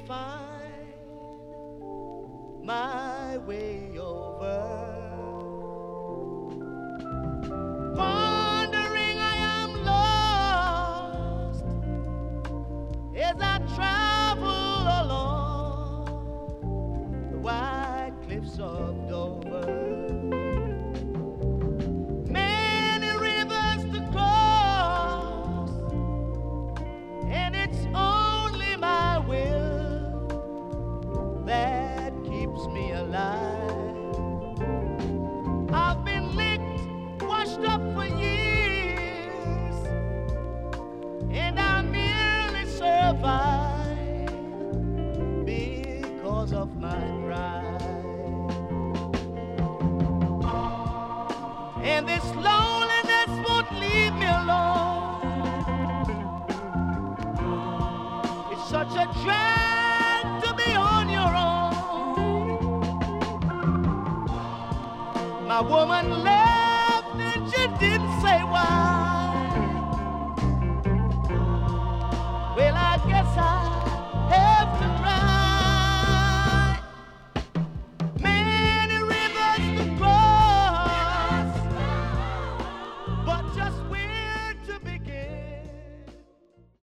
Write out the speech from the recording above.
find my way over. Wandering I am lost as I travel along the wide cliffs of Dover. Many rivers to cross, and it's only my will that keeps me alive. I've been licked, washed up for years, and I merely survive because of my pride. And this loneliness won't leave me alone. It's such a drag to be on your own. My woman left and she didn't say why. Well, I guess I